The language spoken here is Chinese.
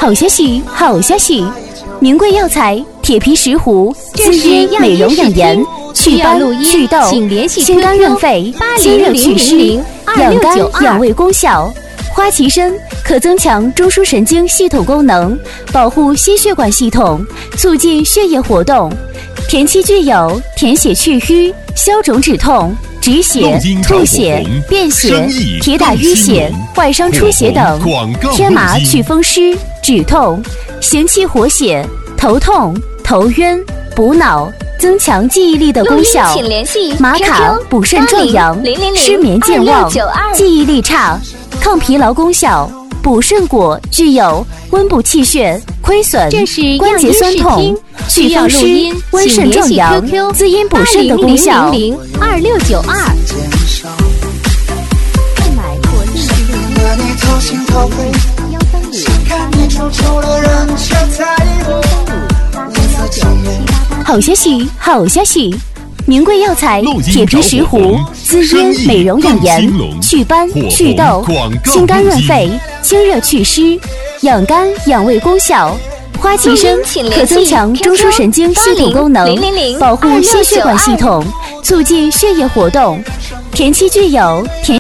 好消息，好消息！名贵药材铁皮石斛，滋阴美容养颜，祛斑祛痘，清肝润肺，清热祛湿，养肝养胃功效。花旗参可增强中枢神经系统功能，保护心血管系统，促进血液活动。田七具有填血去瘀、消肿止痛、止血、吐血、便血、铁打淤血、外伤出血等；天麻祛风湿、止痛、行气活血、头痛、头晕、补脑、增强记忆力的功效。玛卡补肾壮阳，失眠健忘、记忆力差、抗疲劳功效。补肾果具有温补气血、亏损、关节酸痛、祛风湿、温肾壮阳、滋阴补肾的功效。 2692。购买国内好消息，好消息！名贵药材铁皮石斛，滋阴美容养颜，祛斑祛痘，清肝润肺，清热祛湿，养肝养胃功效。花旗参可增强中枢神经系统功能，保护心血管系统，促进血液活动。田七具有